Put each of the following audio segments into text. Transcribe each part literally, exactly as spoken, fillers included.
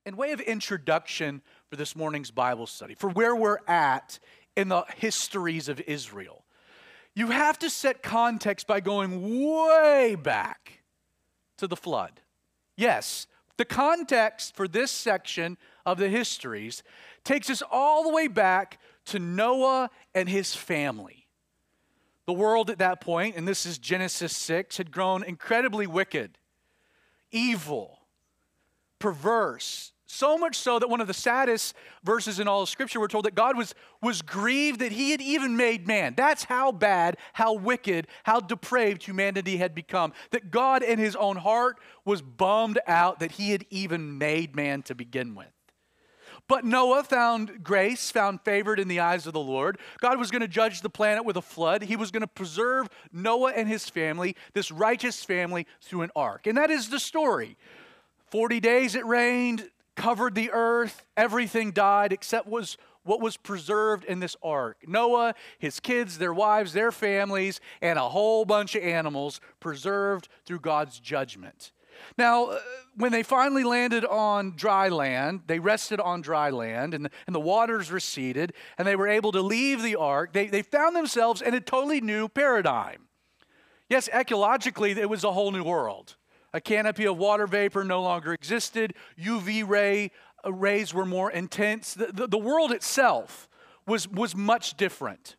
in way of introduction for this morning's Bible study, for where we're at in the histories of Israel, you have to set context by going way back to the flood. Yes, the context for this section of the histories takes us all the way back to Noah and his family. The world at that point, and this is Genesis six, had grown incredibly wicked, evil, perverse. So much so that one of the saddest verses in all of Scripture, we're told that God was, was grieved that he had even made man. That's how bad, how wicked, how depraved humanity had become. That God in his own heart was bummed out that he had even made man to begin with. But Noah found grace, found favored in the eyes of the Lord. God was going to judge the planet with a flood. He was going to preserve Noah and his family, this righteous family, through an ark. And that is the story. Forty days it rained, covered the earth, everything died except was what was preserved in this ark. Noah, his kids, their wives, their families, and a whole bunch of animals preserved through God's judgment. Now, uh, when they finally landed on dry land, they rested on dry land, and the, and the waters receded, and they were able to leave the ark. They, they found themselves in a totally new paradigm. Yes, ecologically, it was a whole new world. A canopy of water vapor no longer existed. U V ray uh, rays were more intense. The, the, the world itself was, was much different.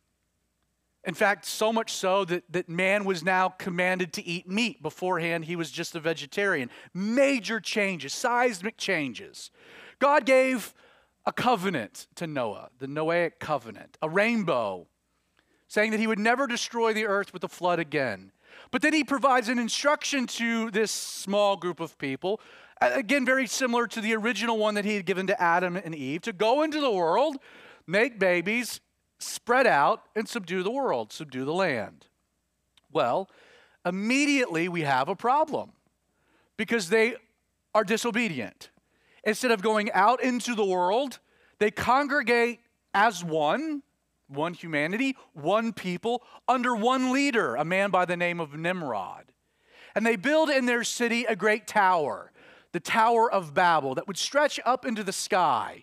In fact, so much so that, that man was now commanded to eat meat. Beforehand, he was just a vegetarian. Major changes, seismic changes. God gave a covenant to Noah, the Noahic covenant, a rainbow, saying that he would never destroy the earth with a flood again. But then he provides an instruction to this small group of people, again, very similar to the original one that he had given to Adam and Eve, to go into the world, make babies, spread out, and subdue the world, subdue the land. Well, immediately we have a problem because they are disobedient. Instead of going out into the world, they congregate as one, one humanity, one people, under one leader, a man by the name of Nimrod. And they build in their city a great tower, the Tower of Babel, that would stretch up into the sky.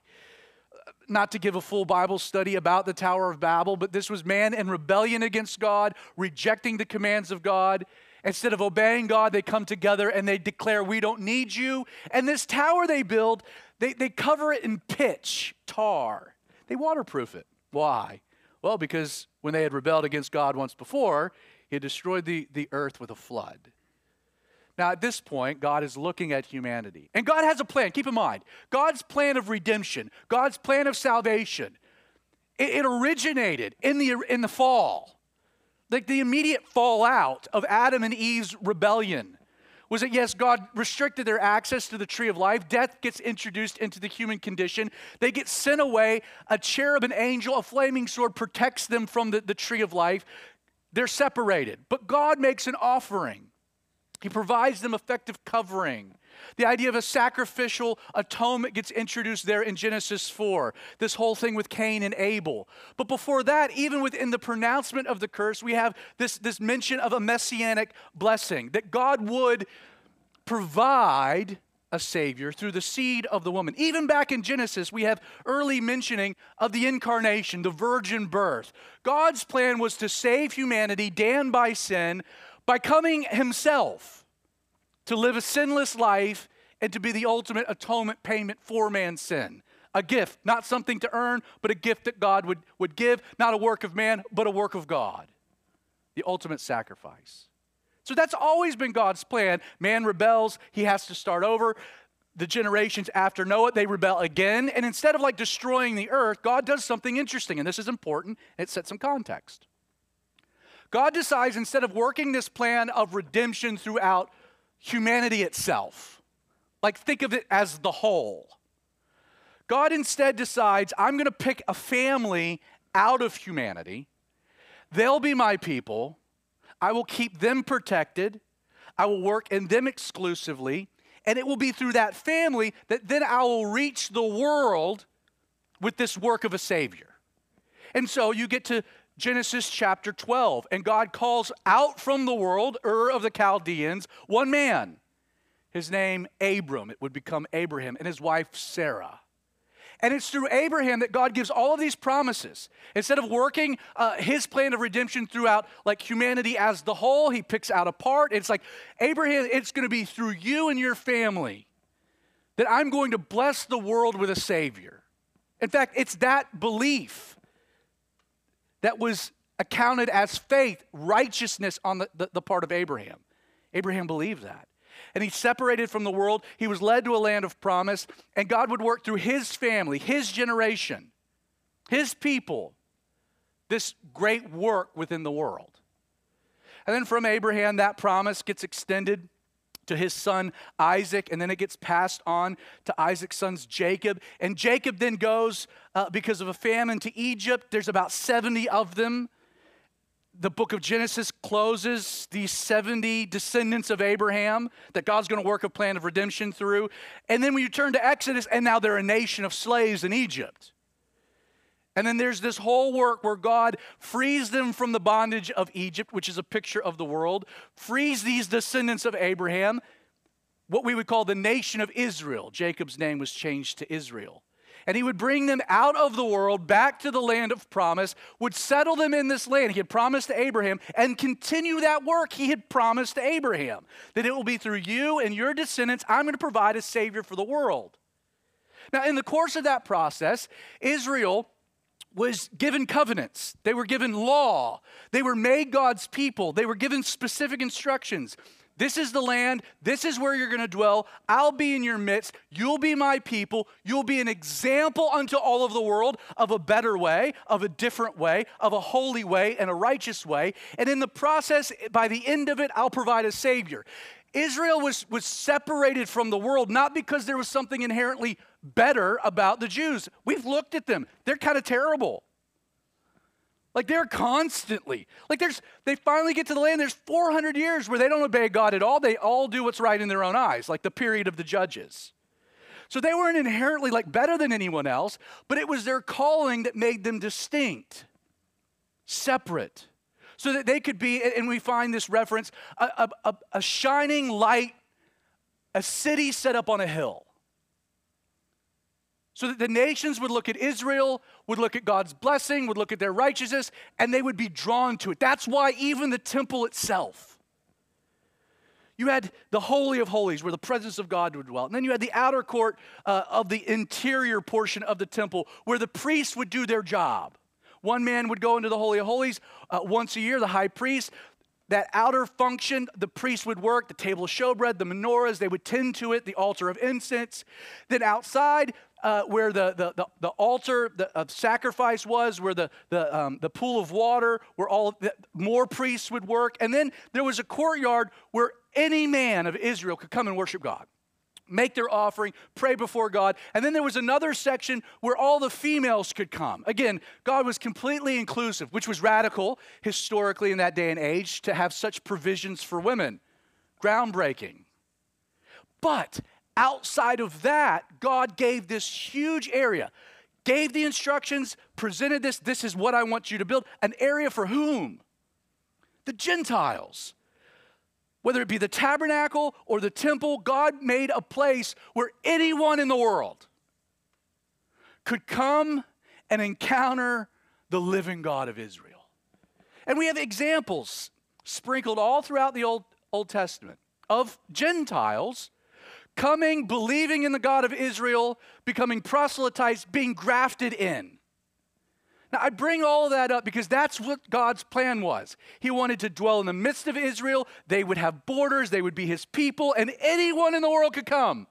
Not to give a full Bible study about the Tower of Babel, but this was man in rebellion against God, rejecting the commands of God. Instead of obeying God, they come together and they declare, we don't need you. And this tower they build, they, they cover it in pitch, tar. They waterproof it. Why? Well, because when they had rebelled against God once before, he had destroyed the, the earth with a flood. Now, at this point, God is looking at humanity. And God has a plan. Keep in mind, God's plan of redemption, God's plan of salvation, it, it originated in the, in the fall. Like the immediate fallout of Adam and Eve's rebellion was that, yes, God restricted their access to the tree of life. Death gets introduced into the human condition. They get sent away. A cherub, an angel, a flaming sword protects them from the, the tree of life. They're separated. But God makes an offering. He provides them effective covering. The idea of a sacrificial atonement gets introduced there in Genesis four. This whole thing with Cain and Abel. But before that, even within the pronouncement of the curse, we have this, this mention of a messianic blessing, that God would provide a Savior through the seed of the woman. Even back in Genesis, we have early mentioning of the incarnation, the virgin birth. God's plan was to save humanity damned by sin by coming himself to live a sinless life and to be the ultimate atonement payment for man's sin. A gift, not something to earn, but a gift that God would, would give, not a work of man, but a work of God. The ultimate sacrifice. So that's always been God's plan. Man rebels, he has to start over. The generations after Noah, they rebel again. And instead of like destroying the earth, God does something interesting. And this is important. It sets some context. God decides, instead of working this plan of redemption throughout humanity itself, like think of it as the whole, God instead decides, I'm going to pick a family out of humanity. They'll be my people. I will keep them protected. I will work in them exclusively. And it will be through that family that then I will reach the world with this work of a Savior. And so you get to Genesis chapter twelve, and God calls out from the world, Ur of the Chaldeans, one man. his name Abram. It would become Abraham, and his wife Sarah. And it's through Abraham that God gives all of these promises. Instead of working uh, his plan of redemption throughout like humanity as the whole, he picks out a part. It's like, Abraham, it's going to be through you and your family that I'm going to bless the world with a Savior. In fact, it's that belief that was accounted as faith, righteousness on the, the, the part of Abraham. Abraham believed that. And he separated from the world. He was led to a land of promise, and God would work through his family, his generation, his people, this great work within the world. And then from Abraham, that promise gets extended to his son Isaac, and then it gets passed on to Isaac's sons Jacob. And Jacob then goes, uh, because of a famine, to Egypt. There's about seventy of them. The book of Genesis closes these seventy descendants of Abraham that God's going to work a plan of redemption through. And then when you turn to Exodus, and now they're a nation of slaves in Egypt. And then there's this whole work where God frees them from the bondage of Egypt, which is a picture of the world, frees these descendants of Abraham, what we would call the nation of Israel. Jacob's name was changed to Israel. And he would bring them out of the world back to the land of promise, would settle them in this land he had promised to Abraham, and continue that work he had promised to Abraham, that it will be through you and your descendants I'm going to provide a Savior for the world. Now, in the course of that process, Israel was given covenants. They were given law. They were made God's people. They were given specific instructions. This is the land. This is where you're going to dwell. I'll be in your midst. You'll be my people. You'll be an example unto all of the world of a better way, of a different way, of a holy way and a righteous way. And in the process, by the end of it, I'll provide a Savior. Israel was, was separated from the world, not because there was something inherently better about the Jews. We've looked at them. They're kind of terrible. Like they're constantly, like there's, they finally get to the land, there's four hundred years where they don't obey God at all. They all do what's right in their own eyes, like the period of the judges. So they weren't inherently like better than anyone else, but it was their calling that made them distinct, separate, so that they could be, and we find this reference, a, a, a shining light, a city set up on a hill. So that the nations would look at Israel, would look at God's blessing, would look at their righteousness, and they would be drawn to it. That's why even the temple itself. You had the Holy of Holies where the presence of God would dwell. And then you had the outer court uh, of the interior portion of the temple where the priests would do their job. One man would go into the Holy of Holies uh, once a year, the high priest. That outer function, the priest would work, the table of showbread, the menorahs, they would tend to it, the altar of incense. Then outside, uh, where the, the, the, the altar the, of sacrifice was, where the, the, um, the pool of water, where all the, more priests would work. And then there was a courtyard where any man of Israel could come and worship God, make their offering, pray before God. And then there was another section where all the females could come. Again, God was completely inclusive, which was radical historically in that day and age to have such provisions for women. Groundbreaking. But outside of that, God gave this huge area, gave the instructions, presented this, this is what I want you to build. An area for whom? The Gentiles. Whether it be the tabernacle or the temple, God made a place where anyone in the world could come and encounter the living God of Israel. And we have examples sprinkled all throughout the Old, Old Testament of Gentiles coming, believing in the God of Israel, becoming proselytes, being grafted in. Now, I bring all of that up because that's what God's plan was. He wanted to dwell in the midst of Israel. They would have borders. They would be his people, and anyone in the world could come.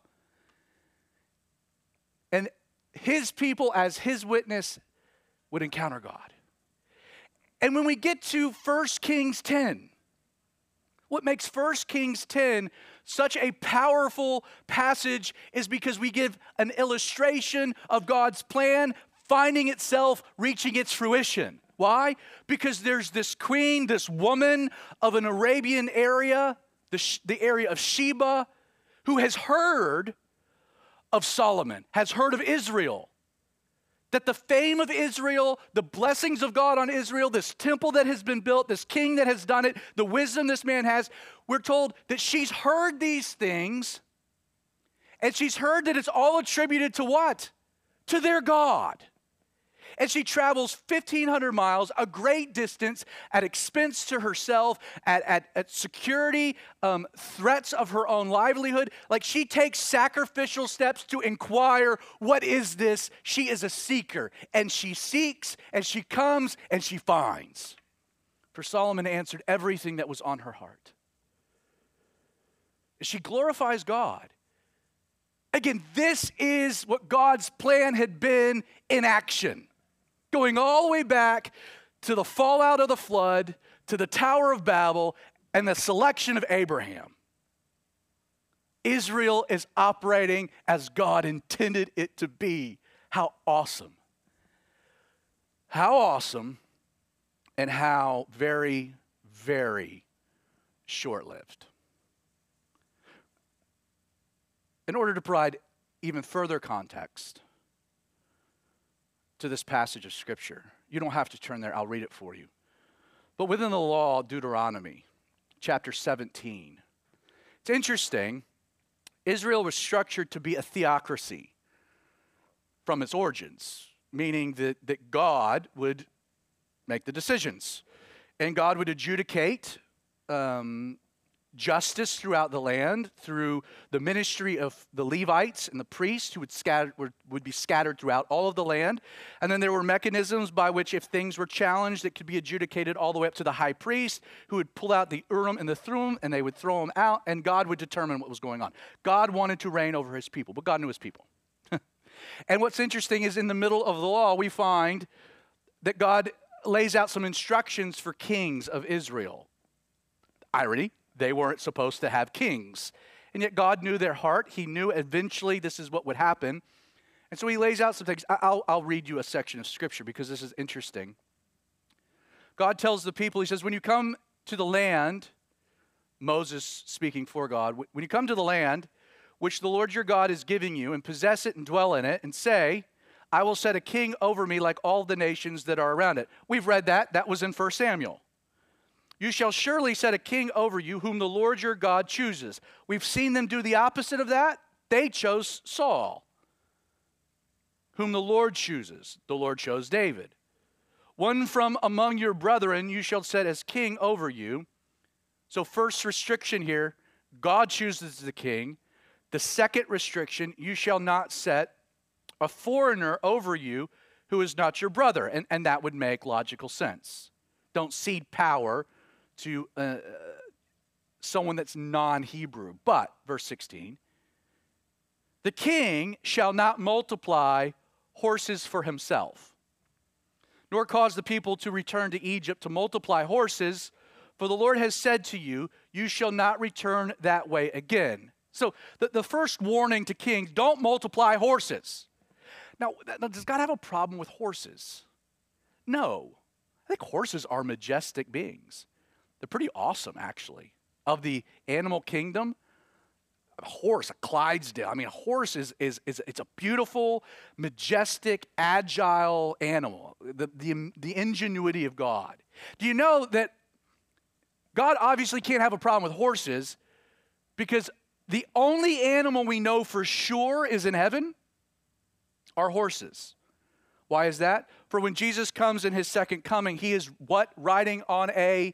And his people, as his witness, would encounter God. And when we get to First Kings ten, what makes First Kings ten such a powerful passage is because we give an illustration of God's plan finding itself, reaching its fruition. Why? Because there's this queen, this woman of an Arabian area, the, the area of Sheba, who has heard of Solomon, has heard of Israel. That the fame of Israel, the blessings of God on Israel, this temple that has been built, this king that has done it, the wisdom this man has, we're told that she's heard these things And she's heard that it's all attributed to what? To their God. And she travels fifteen hundred miles, a great distance, at expense to herself, at, at, at security, um, threats of her own livelihood. Like, she takes sacrificial steps to inquire, what is this? She is a seeker, and she seeks, and she comes, and she finds. For Solomon answered everything that was on her heart. She glorifies God. Again, this is what God's plan had been in action. Going all the way back to the fallout of the flood, to the Tower of Babel, and the selection of Abraham. Israel is operating as God intended it to be. How awesome. How awesome, and how very, very short-lived. In order to provide even further context to this passage of Scripture, you don't have to turn there, I'll read it for you. But within the law, Deuteronomy, chapter seventeen, it's interesting, Israel was structured to be a theocracy from its origins, meaning that, that God would make the decisions, and God would adjudicate um, justice throughout the land through the ministry of the Levites and the priests who would, scatter, would, would be scattered throughout all of the land. And then there were mechanisms by which if things were challenged, it could be adjudicated all the way up to the high priest who would pull out the Urim and the Thummim, and they would throw them out, and God would determine what was going on. God wanted to reign over his people, but God knew his people. And what's interesting is in the middle of the law, we find that God lays out some instructions for kings of Israel. Irony. They weren't supposed to have kings. And yet God knew their heart. He knew eventually this is what would happen. And so he lays out some things. I'll, I'll read you a section of Scripture because this is interesting. God tells the people, he says, when you come to the land, Moses speaking for God, when you come to the land which the Lord your God is giving you and possess it and dwell in it and say, I will set a king over me like all the nations that are around it. We've read that. That was in First Samuel. You shall surely set a king over you whom the Lord your God chooses. We've seen them do the opposite of that. They chose Saul, whom the Lord chooses. The Lord chose David. One from among your brethren you shall set as king over you. So first restriction here, God chooses the king. The second restriction, you shall not set a foreigner over you who is not your brother. And, and that would make logical sense. Don't cede power to uh, someone that's non-Hebrew. But, verse sixteen, the king shall not multiply horses for himself, nor cause the people to return to Egypt to multiply horses, for the Lord has said to you, you shall not return that way again. So the, the first warning to kings, don't multiply horses. Now, does God have a problem with horses? No. I think horses are majestic beings. They're pretty awesome, actually. Of the animal kingdom, a horse, a Clydesdale. I mean, a horse is, is, is it's a beautiful, majestic, agile animal. The, the, the ingenuity of God. Do you know that God obviously can't have a problem with horses because the only animal we know for sure is in heaven are horses. Why is that? For when Jesus comes in his second coming, he is what? Riding on a,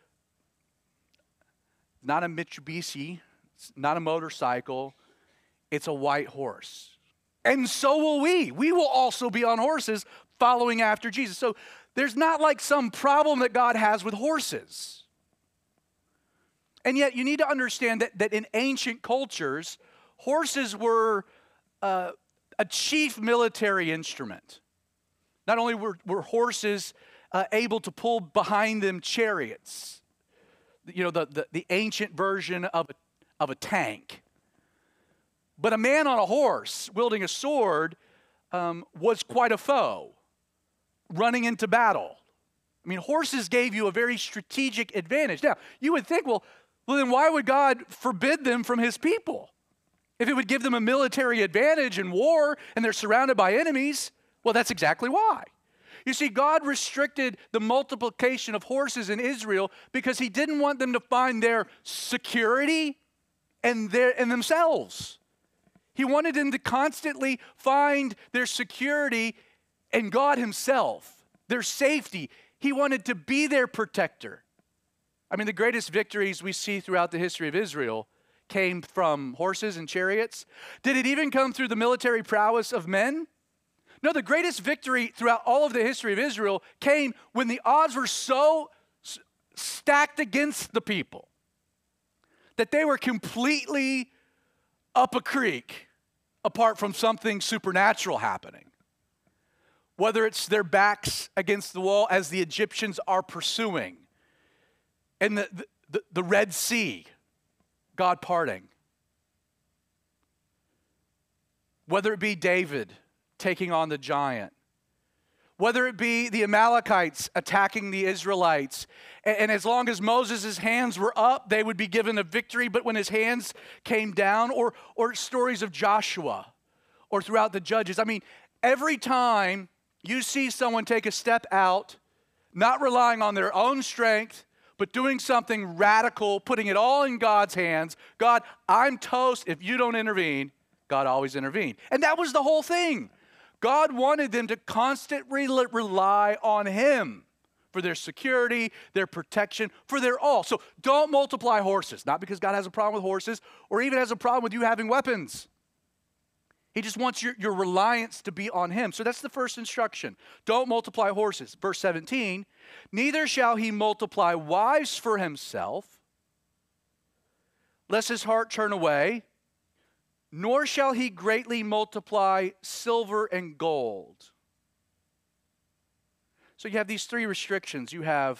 not a Mitsubishi, it's not a motorcycle, it's a white horse. And so will we. We will also be on horses following after Jesus. So there's not like some problem that God has with horses. And yet you need to understand that, that in ancient cultures, horses were uh, a chief military instrument. Not only were, were horses uh, able to pull behind them chariots, you know, the, the, the ancient version of a, of a tank, but a man on a horse wielding a sword um, was quite a foe, running into battle. I mean, horses gave you a very strategic advantage. Now, you would think, well, well, then why would God forbid them from his people? If it would give them a military advantage in war and they're surrounded by enemies, well, that's exactly why. You see, God restricted the multiplication of horses in Israel because he didn't want them to find their security in, their, in themselves. He wanted them to constantly find their security in God himself, their safety. He wanted to be their protector. I mean, the greatest victories we see throughout the history of Israel came from horses and chariots. Did it even come through the military prowess of men? No, the greatest victory throughout all of the history of Israel came when the odds were so s- stacked against the people that they were completely up a creek apart from something supernatural happening. Whether it's their backs against the wall as the Egyptians are pursuing, and the, the, the Red Sea, God parting. Whether it be David taking on the giant. Whether it be the Amalekites attacking the Israelites. And, and as long as Moses' hands were up, they would be given a victory. But when his hands came down, or, or stories of Joshua, or throughout the Judges. I mean, every time you see someone take a step out, not relying on their own strength, but doing something radical, putting it all in God's hands. God, I'm toast. If you don't intervene, God always intervened. And that was the whole thing. God wanted them to constantly rely on him for their security, their protection, for their all. So don't multiply horses, not because God has a problem with horses or even has a problem with you having weapons. He just wants your, your reliance to be on him. So that's the first instruction. Don't multiply horses. Verse seventeen, neither shall he multiply wives for himself, lest his heart turn away, nor shall he greatly multiply silver and gold. So you have these three restrictions. You have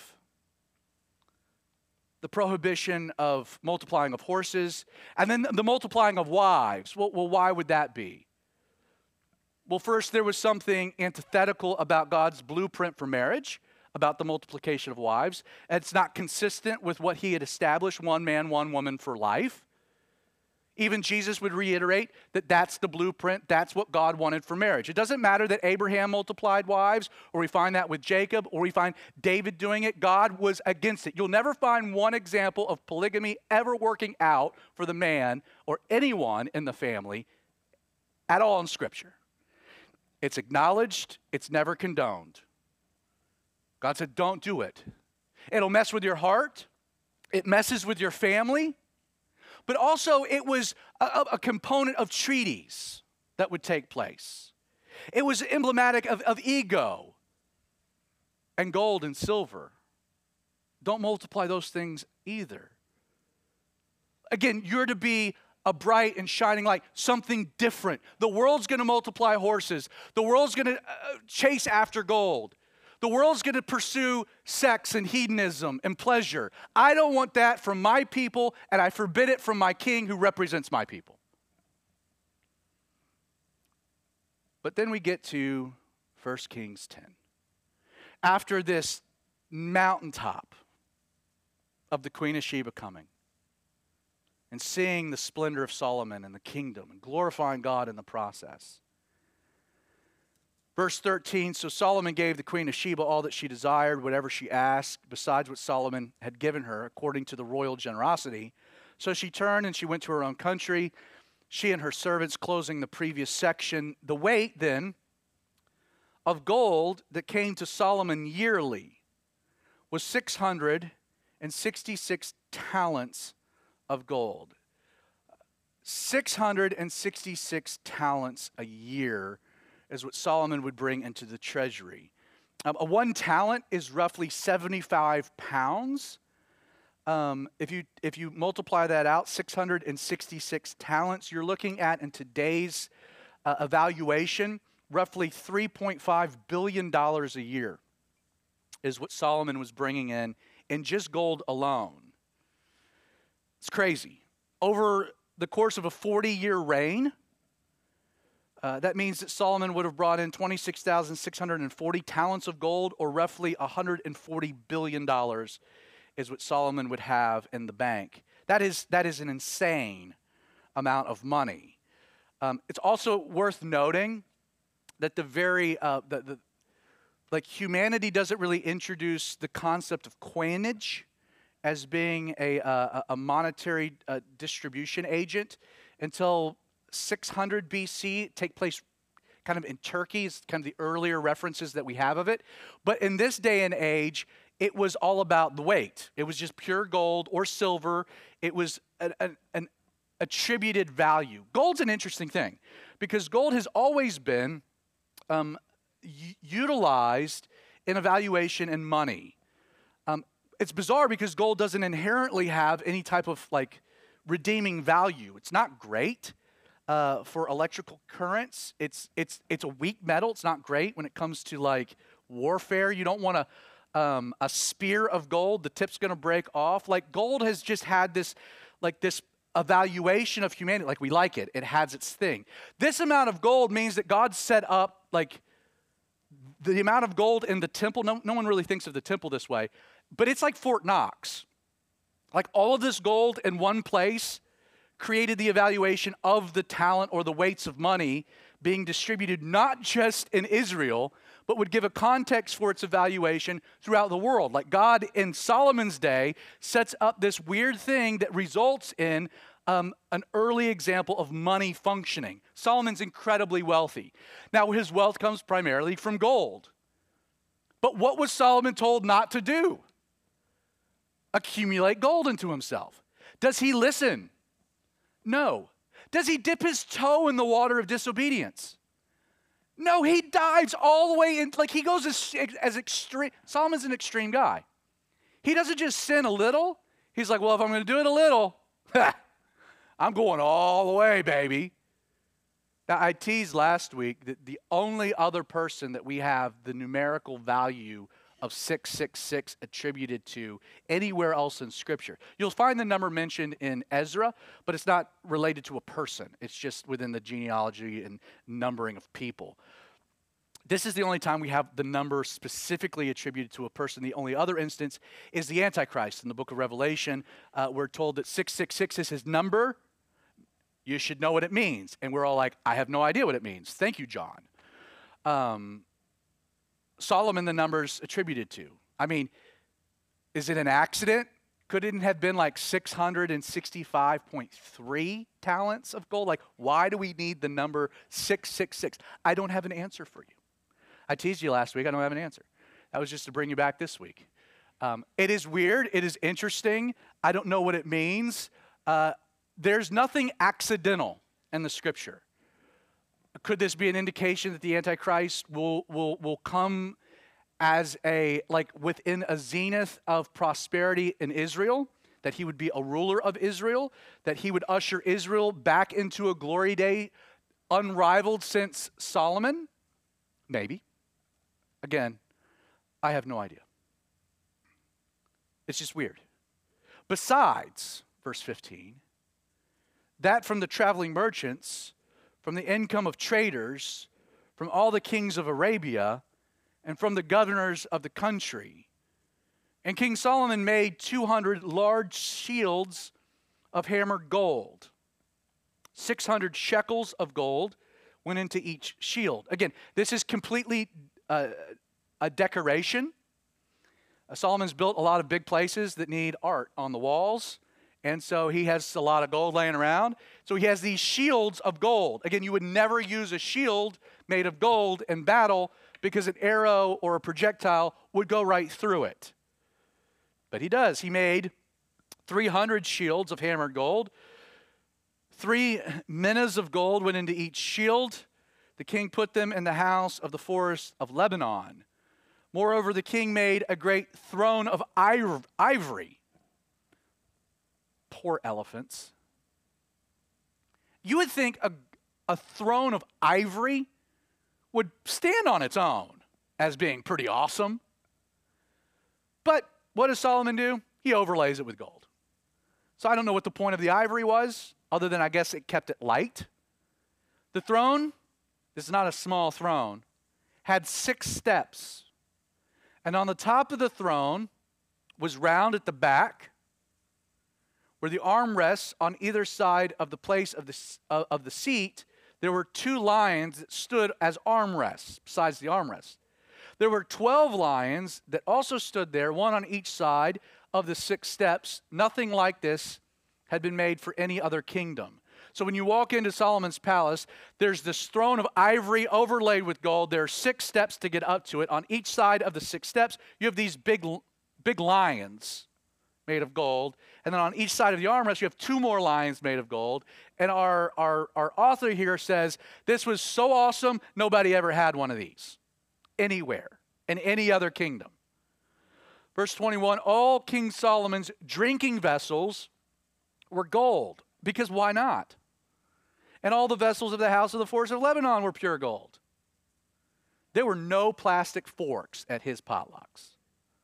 the prohibition of multiplying of horses, and then the multiplying of wives. Well, well, why would that be? Well, first, there was something antithetical about God's blueprint for marriage, about the multiplication of wives. It's not consistent with what he had established, one man, one woman for life. Even Jesus would reiterate that that's the blueprint, that's what God wanted for marriage. It doesn't matter that Abraham multiplied wives, or we find that with Jacob, or we find David doing it. God was against it. You'll never find one example of polygamy ever working out for the man or anyone in the family at all in Scripture. It's acknowledged, it's never condoned. God said, don't do it. It'll mess with your heart. It messes with your family. But also, it was a, a component of treaties that would take place. It was emblematic of, of ego and gold and silver. Don't multiply those things either. Again, you're to be a bright and shining light, something different. The world's going to multiply horses. The world's going to uh, chase after gold. The world's going to pursue sex and hedonism and pleasure. I don't want that from my people, and I forbid it from my king who represents my people. But then we get to First Kings ten. After this mountaintop of the Queen of Sheba coming and seeing the splendor of Solomon and the kingdom and glorifying God in the process. Verse thirteen, so Solomon gave the Queen of Sheba all that she desired, whatever she asked, besides what Solomon had given her, according to the royal generosity. So she turned and she went to her own country, she and her servants, closing the previous section. The weight, then, of gold that came to Solomon yearly was six hundred sixty-six talents of gold. six hundred sixty-six talents a year is what Solomon would bring into the treasury. Um, a one talent is roughly seventy-five pounds. Um, if you if you multiply that out, six hundred sixty-six talents, you're looking at, in today's uh, evaluation, roughly three point five billion dollars a year is what Solomon was bringing in in just gold alone. It's crazy. Over the course of a forty-year reign, Uh, that means that Solomon would have brought in twenty-six thousand six hundred forty talents of gold, or roughly one hundred forty billion dollars is what Solomon would have in the bank. That is, that is an insane amount of money. Um, it's also worth noting that the very, uh, the, the, like humanity doesn't really introduce the concept of coinage as being a, uh, a monetary uh, distribution agent until six hundred B C, take place kind of in Turkey. It's kind of the earlier references that we have of it. But in this day and age, it was all about the weight. It was just pure gold or silver. It was an, an, an attributed value. Gold's an interesting thing because gold has always been um, u- utilized in evaluation and money. Um, it's bizarre because gold doesn't inherently have any type of like redeeming value. It's not great uh, for electrical currents. It's it's it's a weak metal. It's not great when it comes to like warfare. You don't want to um, a spear of gold. The tip's going to break off. Like gold has just had this like this evaluation of humanity. Like we like it. It has its thing. This amount of gold means that God set up like the amount of gold in the temple. No, no one really thinks of the temple this way, but it's like Fort Knox. Like all of this gold in one place created the evaluation of the talent or the weights of money being distributed not just in Israel, but would give a context for its evaluation throughout the world. Like God in Solomon's day sets up this weird thing that results in um, an early example of money functioning. Solomon's incredibly wealthy. Now his wealth comes primarily from gold. But what was Solomon told not to do? Accumulate gold into himself. Does he listen? No. Does he dip his toe in the water of disobedience? No, he dives all the way in. Like he goes as, as extreme. Solomon's an extreme guy. He doesn't just sin a little. He's like, well, if I'm going to do it a little, I'm going all the way, baby. Now, I teased last week that the only other person that we have the numerical value of six six six attributed to anywhere else in Scripture. You'll find the number mentioned in Ezra, but it's not related to a person. It's just within the genealogy and numbering of people. This is the only time we have the number specifically attributed to a person. The only other instance is the Antichrist. In the book of Revelation, uh, we're told that six six six is his number. You should know what it means. And we're all like, I have no idea what it means. Thank you, John. Um, Solomon, the numbers attributed to. I mean, is it an accident? Could it have been like six hundred sixty-five point three talents of gold? Like, why do we need the number six six six? I don't have an answer for you. I teased you last week. I don't have an answer. That was just to bring you back this week. Um, it is weird. It is interesting. I don't know what it means. Uh, there's nothing accidental in the Scripture. Could this be an indication that the Antichrist will, will, will come as a, like within a zenith of prosperity in Israel, that he would be a ruler of Israel, that he would usher Israel back into a glory day unrivaled since Solomon? Maybe. Again, I have no idea. It's just weird. Besides, verse fifteen, that from the traveling merchants, from the income of traders, from all the kings of Arabia, and from the governors of the country. And King Solomon made two hundred large shields of hammered gold. six hundred shekels of gold went into each shield. Again, this is completely uh, a decoration. Uh, Solomon's built a lot of big places that need art on the walls. And so he has a lot of gold laying around. So he has these shields of gold. Again, you would never use a shield made of gold in battle because an arrow or a projectile would go right through it. But he does. He made three hundred shields of hammered gold. Three minas of gold went into each shield. The king put them in the house of the forest of Lebanon. Moreover, the king made a great throne of ivory. Poor elephants. You would think a, a throne of ivory would stand on its own as being pretty awesome. But what does Solomon do? He overlays it with gold. So I don't know what the point of the ivory was, other than I guess it kept it light. The throne, this is not a small throne, had six steps. And on the top of the throne was round at the back, where the armrests on either side of the place of the, uh, of the seat, there were two lions that stood as armrests, besides the armrest. There were twelve lions that also stood there, one on each side of the six steps. Nothing like this had been made for any other kingdom. So when you walk into Solomon's palace, there's this throne of ivory overlaid with gold. There are six steps to get up to it. On each side of the six steps, you have these big, big lions made of gold. And then on each side of the armrest, you have two more lions made of gold. And our, our, our author here says, this was so awesome, nobody ever had one of these anywhere in any other kingdom. Verse twenty-one, all King Solomon's drinking vessels were gold, because why not? And all the vessels of the house of the forest of Lebanon were pure gold. There were no plastic forks at his potlucks.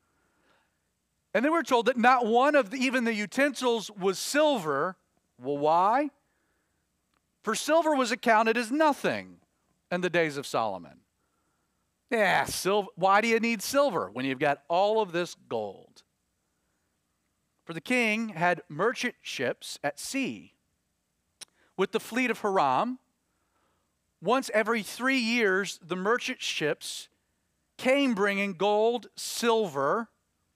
And then we're told that not one of the, even the utensils was silver. Well, why? For silver was accounted as nothing in the days of Solomon. Yeah, silver. Why do you need silver when you've got all of this gold? For the king had merchant ships at sea with the fleet of Hiram. Once every three years, the merchant ships came bringing gold, silver,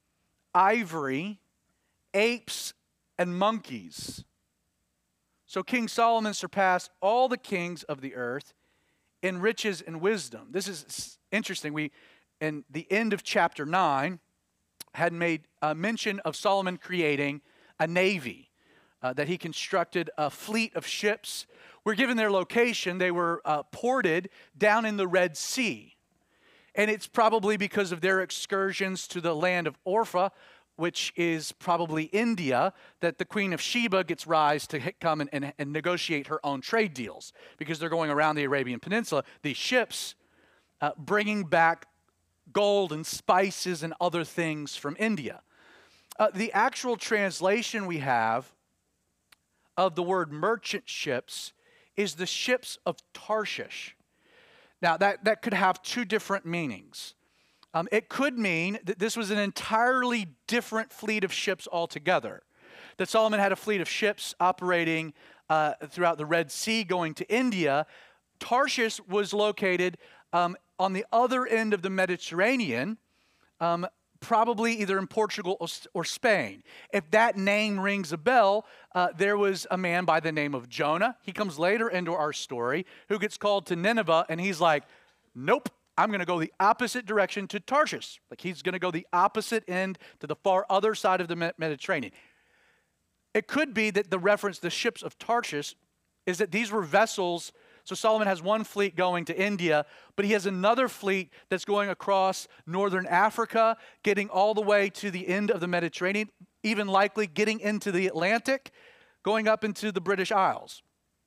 ivory, apes, and monkeys. So King Solomon surpassed all the kings of the earth in riches and wisdom. This is interesting. We, in the end of chapter nine, had made a mention of Solomon creating a navy, uh, that he constructed a fleet of ships. We're given their location. They were uh, ported down in the Red Sea. And it's probably because of their excursions to the land of Orpha, which is probably India, that the Queen of Sheba gets rise to hit, come and, and, and negotiate her own trade deals, because they're going around the Arabian Peninsula, these ships uh, bringing back gold and spices and other things from India. Uh, the actual translation we have of the word merchant ships is the ships of Tarshish. Now, that, that could have two different meanings. Um, it could mean that this was an entirely different fleet of ships altogether. That Solomon had a fleet of ships operating uh, throughout the Red Sea going to India. Tarshish was located um, on the other end of the Mediterranean, um, probably either in Portugal or, or Spain. If that name rings a bell, uh, there was a man by the name of Jonah. He comes later into our story, who gets called to Nineveh, and he's like, nope, I'm going to go the opposite direction to Tarshish. Like, he's going to go the opposite end to the far other side of the Mediterranean. It could be that the reference, the ships of Tarshish, is that these were vessels. So Solomon has one fleet going to India, but he has another fleet that's going across northern Africa, getting all the way to the end of the Mediterranean, even likely getting into the Atlantic, going up into the British Isles.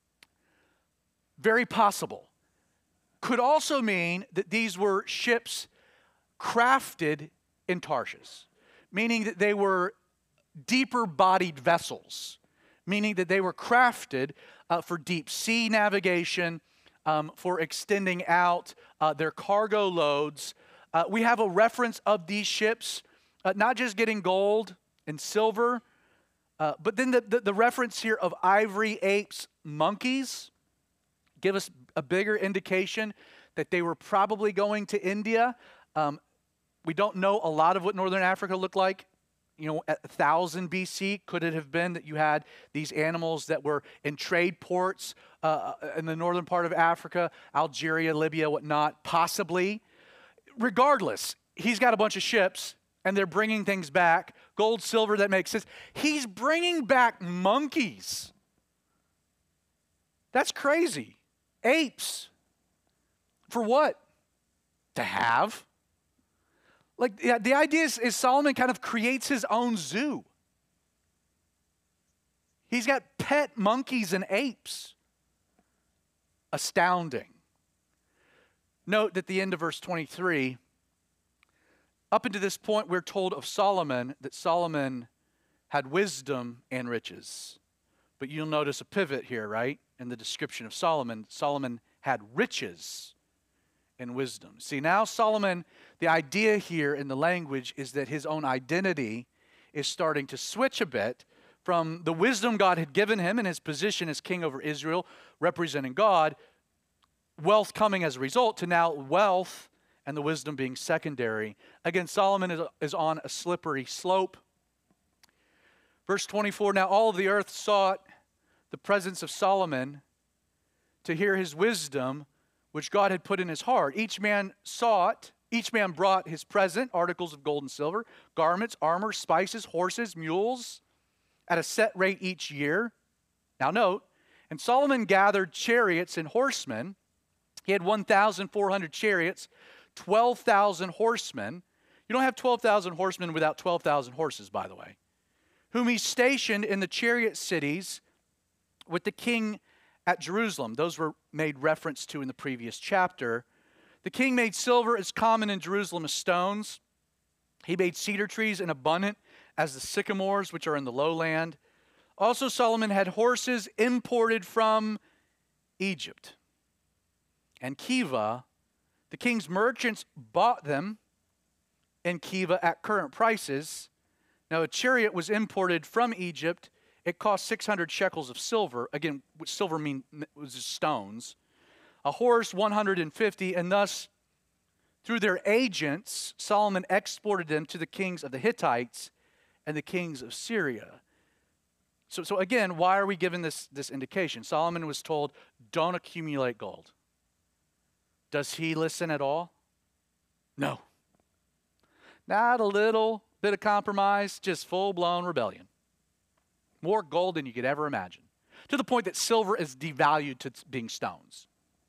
Very possible. Could also mean that these were ships crafted in Tarshish, meaning that they were deeper-bodied vessels, meaning that they were crafted uh, for deep sea navigation, um, for extending out uh, their cargo loads. Uh, we have a reference of these ships, uh, not just getting gold and silver, uh, but then the, the, the reference here of ivory, apes, monkeys give us a bigger indication that they were probably going to India. Um, we don't know a lot of what northern Africa looked like. You know, at one thousand B C, could it have been that you had these animals that were in trade ports uh, in the northern part of Africa, Algeria, Libya, whatnot? Possibly. Regardless, he's got a bunch of ships, and they're bringing things back. Gold, silver, that makes sense. He's bringing back monkeys. That's crazy. Apes. For what? To have. Like, yeah, the idea is, is Solomon kind of creates his own zoo. He's got pet monkeys and apes. Astounding. Note at the end of verse twenty-three, up until this point, we're told of Solomon that Solomon had wisdom and riches. But you'll notice a pivot here, right? In the description of Solomon, Solomon had riches and wisdom. See, now Solomon, the idea here in the language is that his own identity is starting to switch a bit from the wisdom God had given him in his position as king over Israel, representing God, wealth coming as a result, to now wealth and the wisdom being secondary. Again, Solomon is, is on a slippery slope. Verse twenty-four, now all of the earth saw it, the presence of Solomon to hear his wisdom, which God had put in his heart. Each man sought, each man brought his present, articles of gold and silver, garments, armor, spices, horses, mules, at a set rate each year. Now note, and Solomon gathered chariots and horsemen. He had one thousand four hundred chariots, twelve thousand horsemen. You don't have twelve thousand horsemen without twelve thousand horses, by the way, whom he stationed in the chariot cities with the king at Jerusalem. Those were made reference to in the previous chapter. The king made silver as common in Jerusalem as stones. He made cedar trees in abundant as the sycamores, which are in the lowland. Also, Solomon had horses imported from Egypt. And Kiva, the king's merchants bought them in Kiva at current prices. Now, a chariot was imported from Egypt. It cost six hundred shekels of silver. Again, which silver mean was stones. A horse, one hundred fifty, and thus, through their agents, Solomon exported them to the kings of the Hittites and the kings of Syria. So, so again, why are we given this, this indication? Solomon was told, don't accumulate gold. Does he listen at all? No. Not a little bit of compromise, just full-blown rebellion. More gold than you could ever imagine. To the point that silver is devalued to being stones.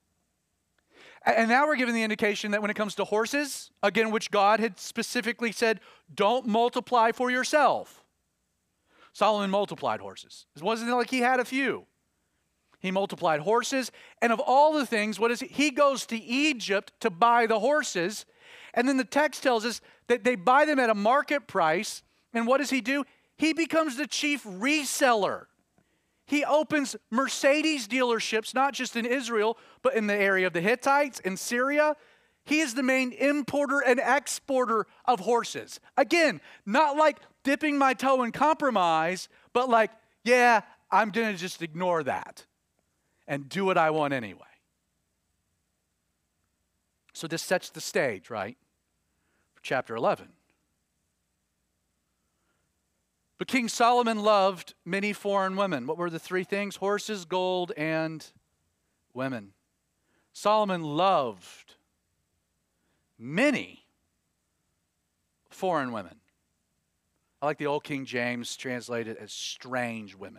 And now we're given the indication that when it comes to horses, again, which God had specifically said, don't multiply for yourself. Solomon multiplied horses. It wasn't like he had a few. He multiplied horses. And of all the things, what is it? He goes to Egypt to buy the horses. And then the text tells us that they buy them at a market price. And what does he do? He becomes the chief reseller. He opens Mercedes dealerships, not just in Israel, but in the area of the Hittites and Syria. He is the main importer and exporter of horses. Again, not like dipping my toe in compromise, but like, yeah, I'm going to just ignore that and do what I want anyway. So this sets the stage, right, for chapter eleven. But King Solomon loved many foreign women. What were the three things? Horses, gold, and women. Solomon loved many foreign women. I like the old King James translated as strange women.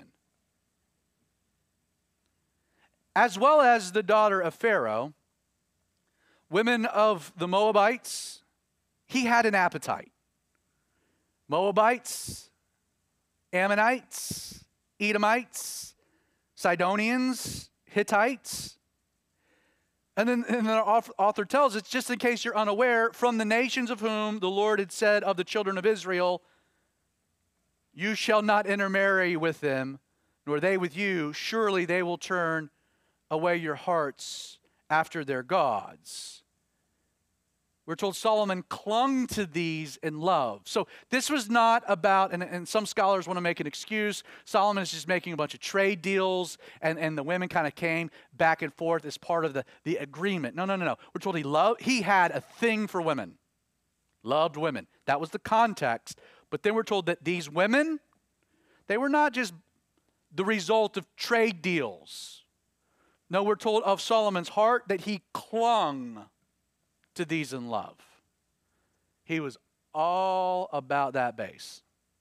As well as the daughter of Pharaoh, women of the Moabites, he had an appetite. Moabites, Ammonites, Edomites, Sidonians, Hittites. And then and the author tells us, just in case you're unaware, from the nations of whom the Lord had said of the children of Israel, you shall not intermarry with them, nor they with you. Surely they will turn away your hearts after their gods. We're told Solomon clung to these in love. So this was not about, and, and some scholars want to make an excuse, Solomon is just making a bunch of trade deals, and, and the women kind of came back and forth as part of the, the agreement. No, no, no, no. We're told he loved, he had a thing for women. Loved women. That was the context. But then we're told that these women, they were not just the result of trade deals. No, we're told of Solomon's heart that he clung to these in love. He was all about that base.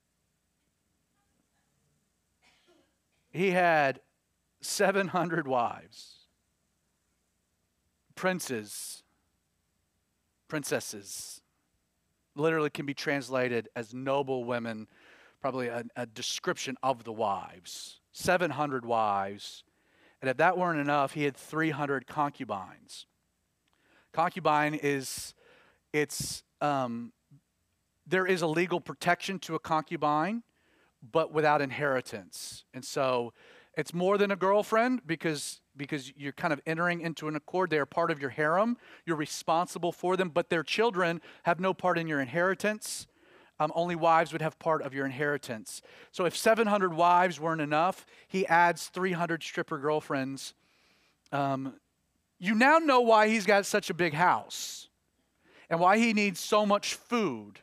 He had seven hundred wives, princes, princesses. Literally can be translated as noble women, probably a, a description of the wives. seven hundred wives. And if that weren't enough, he had three hundred concubines. Concubine is, it's, um, there is a legal protection to a concubine, but without inheritance. And so it's more than a girlfriend because, because you're kind of entering into an accord. They are part of your harem. You're responsible for them, but their children have no part in your inheritance. Um, only wives would have part of your inheritance. So if seven hundred wives weren't enough, he adds three hundred stripper girlfriends. Um, you now know why he's got such a big house and why he needs so much food.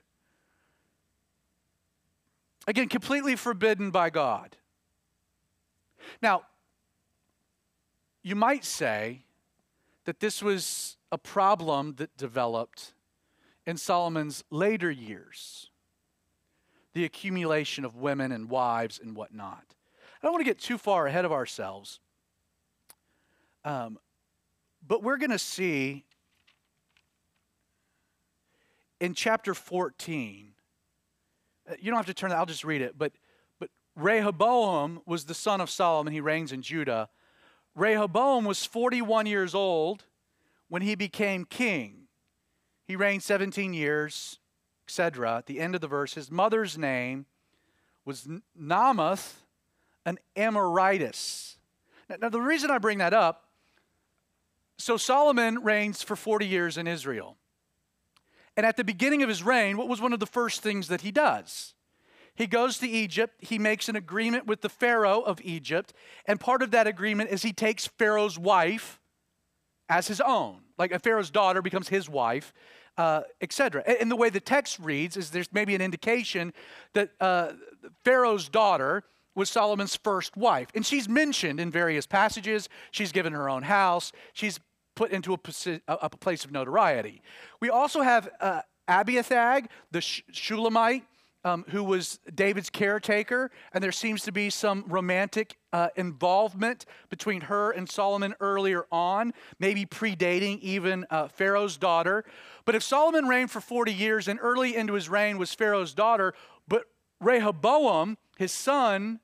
Again, completely forbidden by God. Now, you might say that this was a problem that developed in Solomon's later years, the accumulation of women and wives and whatnot. I don't want to get too far ahead of ourselves, um, but we're going to see in chapter fourteen, you don't have to turn it, I'll just read it, but, but Rehoboam was the son of Solomon. He reigns in Judah. Rehoboam was forty-one years old when he became king. He reigned seventeen years, et cetera. At the end of the verse, his mother's name was Naamath, an Amorite. Now, now, the reason I bring that up, so Solomon reigns for forty years in Israel. And at the beginning of his reign, what was one of the first things that he does? He goes to Egypt, he makes an agreement with the Pharaoh of Egypt, and part of that agreement is he takes Pharaoh's wife as his own. Like a Pharaoh's daughter becomes his wife, uh, et cetera. And, and the way the text reads is there's maybe an indication that uh, Pharaoh's daughter was Solomon's first wife. And she's mentioned in various passages. She's given her own house. She's put into a, a place of notoriety. We also have uh, Abiathag, the Shulamite, Um, who was David's caretaker, and there seems to be some romantic uh, involvement between her and Solomon earlier on, maybe predating even uh, Pharaoh's daughter. But if Solomon reigned for forty years and early into his reign was Pharaoh's daughter, but Rehoboam, his son,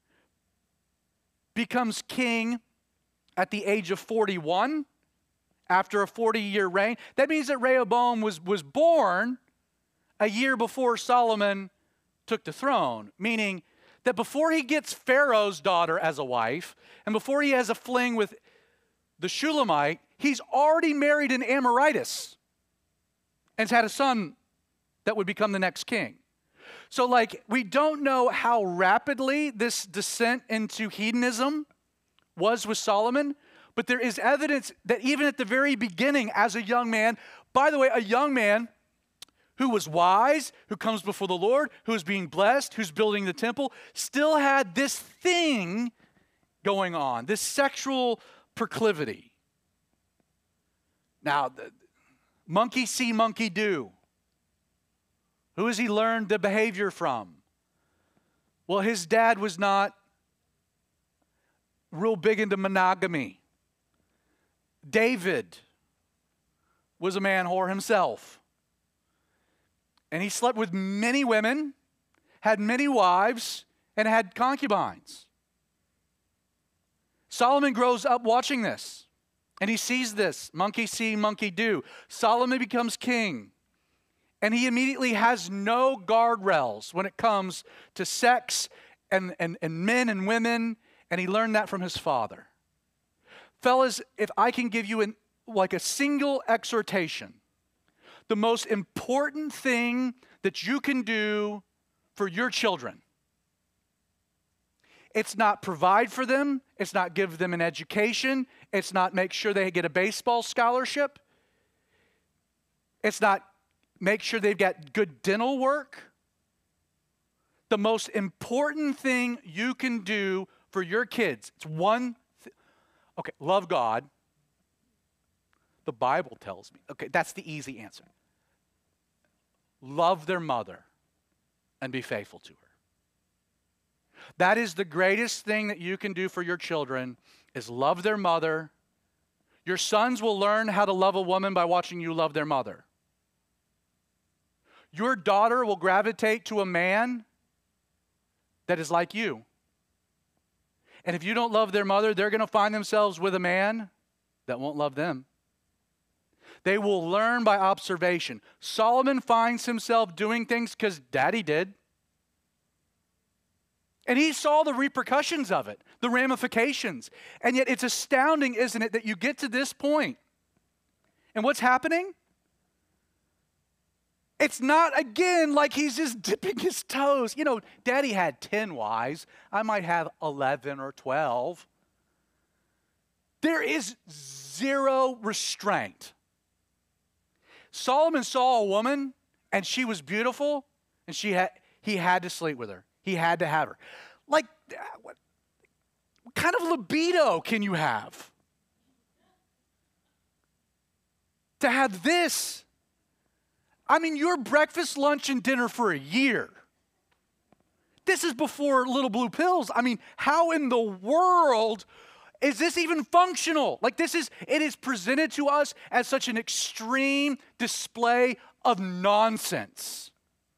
becomes king at the age of forty-one after a forty-year reign, that means that Rehoboam was, was born a year before Solomon took the throne, meaning that before he gets Pharaoh's daughter as a wife, and before he has a fling with the Shulamite, he's already married an Amorites and has had a son that would become the next king. So, like, we don't know how rapidly this descent into hedonism was with Solomon, but there is evidence that even at the very beginning, as a young man, by the way, a young man who was wise, who comes before the Lord, who is being blessed, who's building the temple, still had this thing going on, this sexual proclivity. Now, the, monkey see, monkey do. Who has he learned the behavior from? Well, his dad was not real big into monogamy. David was a man whore himself. And he slept with many women, had many wives, and had concubines. Solomon grows up watching this, and he sees this. Monkey see, monkey do. Solomon becomes king, and he immediately has no guardrails when it comes to sex and, and, and men and women, and he learned that from his father. Fellas, if I can give you an, like a single exhortation, the most important thing that you can do for your children, it's not provide for them, it's not give them an education, it's not make sure they get a baseball scholarship, it's not make sure they've got good dental work. The most important thing you can do for your kids, it's one thing. Okay, love God. The Bible tells me. Okay, that's the easy answer. Love their mother and be faithful to her. That is the greatest thing that you can do for your children, is love their mother. Your sons will learn how to love a woman by watching you love their mother. Your daughter will gravitate to a man that is like you. And if you don't love their mother, they're going to find themselves with a man that won't love them. They will learn by observation. Solomon finds himself doing things because daddy did. And he saw the repercussions of it, the ramifications. And yet it's astounding, isn't it, that you get to this point. And what's happening? It's not, again, like he's just dipping his toes. You know, daddy had ten wives. I might have eleven or twelve. There is zero restraint. Solomon saw a woman, and she was beautiful, and she had, he had to sleep with her. He had to have her. Like, what, what kind of libido can you have? to have this. I mean, your breakfast, lunch, and dinner for a year. This is before little blue pills. I mean, how in the world is this even functional? Like this is, it is presented to us as such an extreme display of nonsense.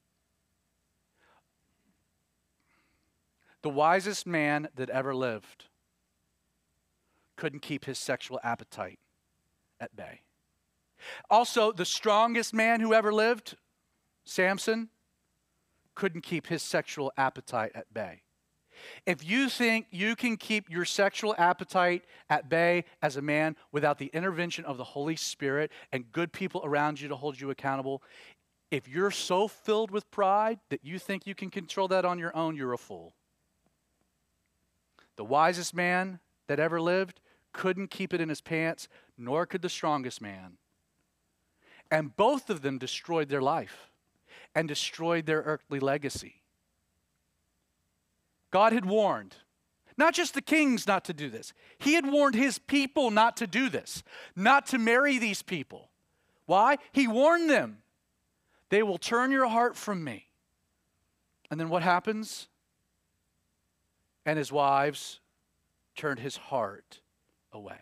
The wisest man that ever lived couldn't keep his sexual appetite at bay. Also, the strongest man who ever lived, Samson, couldn't keep his sexual appetite at bay. If you think you can keep your sexual appetite at bay as a man without the intervention of the Holy Spirit and good people around you to hold you accountable, if you're so filled with pride that you think you can control that on your own, you're a fool. The wisest man that ever lived couldn't keep it in his pants, nor could the strongest man. And both of them destroyed their life and destroyed their earthly legacy. God had warned, not just the kings not to do this. He had warned his people not to do this, not to marry these people. Why? He warned them. They will turn your heart from me. And then what happens? And his wives turned his heart away.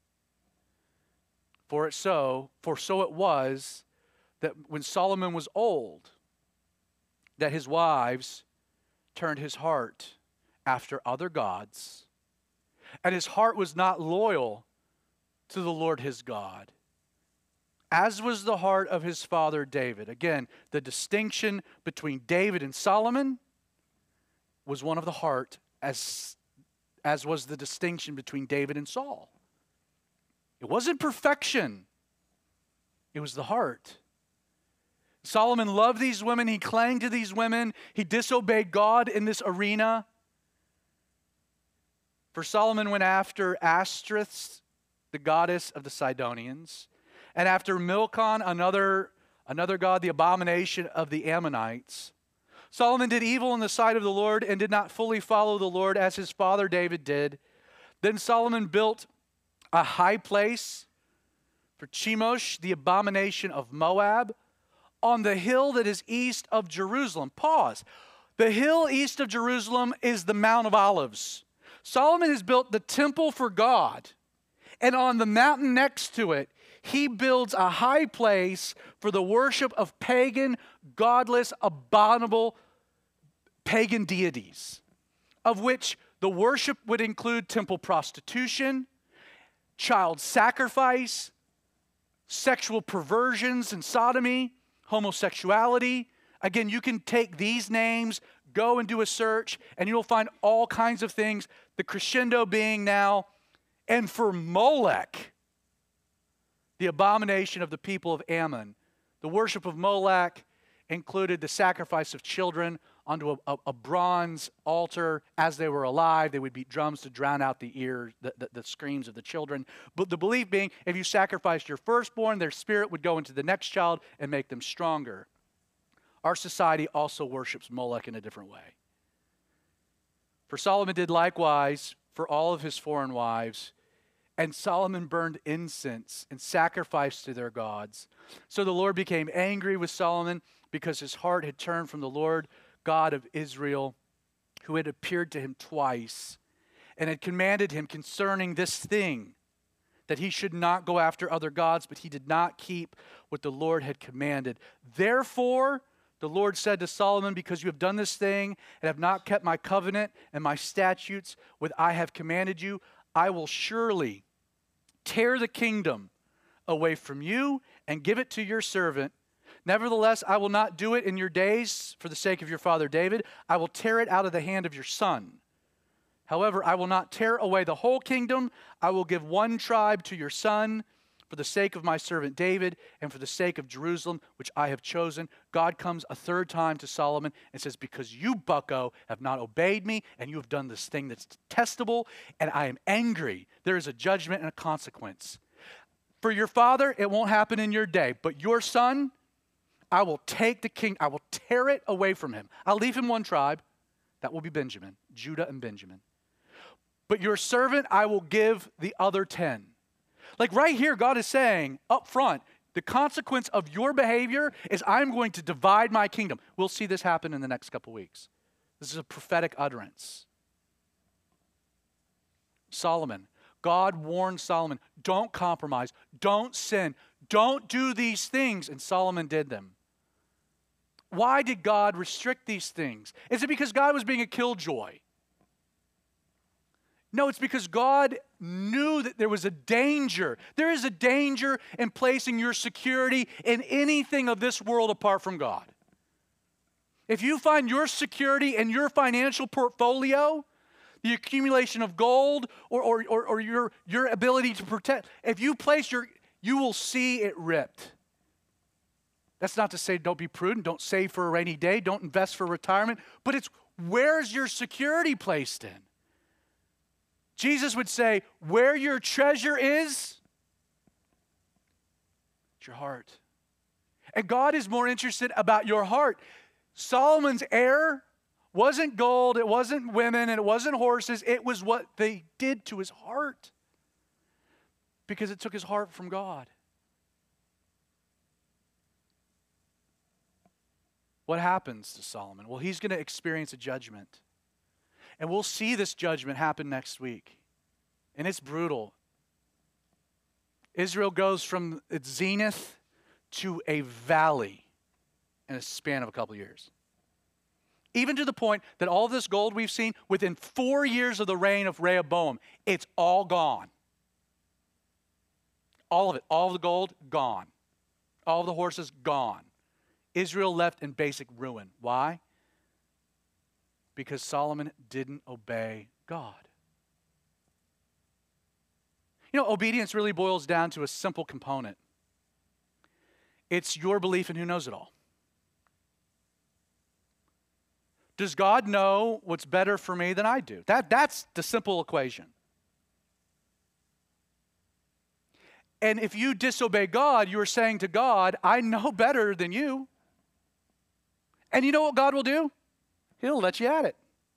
For it so, for so it was that when Solomon was old, that his wives turned his heart after other gods, and his heart was not loyal to the Lord his God, as was the heart of his father David. Again, the distinction between David and Solomon was one of the heart, as, as was the distinction between David and Saul. It wasn't perfection. It was the heart. Solomon loved these women. He clung to these women. He disobeyed God in this arena. For Solomon went after Ashtoreth, the goddess of the Sidonians, and after Milcom, another, another god, the abomination of the Ammonites. Solomon did evil in the sight of the Lord and did not fully follow the Lord as his father David did. Then Solomon built a high place for Chemosh, the abomination of Moab, on the hill that is east of Jerusalem. Pause. The hill east of Jerusalem is the Mount of Olives. Solomon has built the temple for God, and on the mountain next to it, he builds a high place for the worship of pagan, godless, abominable pagan deities, of which the worship would include temple prostitution, child sacrifice, sexual perversions and sodomy, homosexuality. Again, you can take these names, go and do a search, and you'll find all kinds of things. The crescendo being now, and for Molech, the abomination of the people of Ammon. The worship of Molech included the sacrifice of children onto a, a, a bronze altar. As they were alive, they would beat drums to drown out the ears, the, the, the screams of the children. But the belief being, if you sacrificed your firstborn, their spirit would go into the next child and make them stronger. Our society also worships Molech in a different way. For Solomon did likewise for all of his foreign wives, and Solomon burned incense and sacrificed to their gods. So the Lord became angry with Solomon because his heart had turned from the Lord God of Israel, who had appeared to him twice and had commanded him concerning this thing, that he should not go after other gods, but he did not keep what the Lord had commanded. Therefore, the Lord said to Solomon, because you have done this thing and have not kept my covenant and my statutes which I have commanded you, I will surely tear the kingdom away from you and give it to your servant. Nevertheless, I will not do it in your days for the sake of your father David. I will tear it out of the hand of your son. However, I will not tear away the whole kingdom. I will give one tribe to your son for the sake of my servant David and for the sake of Jerusalem, which I have chosen. God comes a third time to Solomon and says, because you, bucko, have not obeyed me and you have done this thing that's detestable, and I am angry. There is a judgment and a consequence. For your father, it won't happen in your day, but your son, I will take the king, I will tear it away from him. I'll leave him one tribe. That will be Benjamin, Judah and Benjamin. But your servant, I will give the other ten. Like right here, God is saying up front, The consequence of your behavior is I'm going to divide my kingdom. We'll see this happen in the next couple weeks. This is a prophetic utterance. Solomon, God warned Solomon, don't compromise, don't sin, don't do these things, and Solomon did them. Why did God restrict these things? Is it because God was being a killjoy? No, it's because God knew that there was a danger. There is a danger in placing your security in anything of this world apart from God. If you find your security in your financial portfolio, the accumulation of gold, or, or, or, or your, your ability to protect, if you place your, you will see it ripped. That's not to say don't be prudent, don't save for a rainy day, don't invest for retirement, but it's where's your security placed in? Jesus would say, where your treasure is, it's your heart. And God is more interested about your heart. Solomon's heir wasn't gold, it wasn't women, and it wasn't horses. It was what they did to his heart, because it took his heart from God. What happens to Solomon? Well, he's going to experience a judgment. And we'll see this judgment happen next week. And it's brutal. Israel goes from its zenith to a valley in a span of a couple of years. Even to the point that all this gold we've seen, within four years of the reign of Rehoboam, it's all gone. All of it. All of the gold, gone. All of the horses, gone. Israel left in basic ruin. Why? Because Solomon didn't obey God. You know, obedience really boils down to a simple component. It's your belief in who knows it all. Does God know what's better for me than I do? That, that's the simple equation. And if you disobey God, you are saying to God, I know better than you. And you know what God will do? He'll let you at it.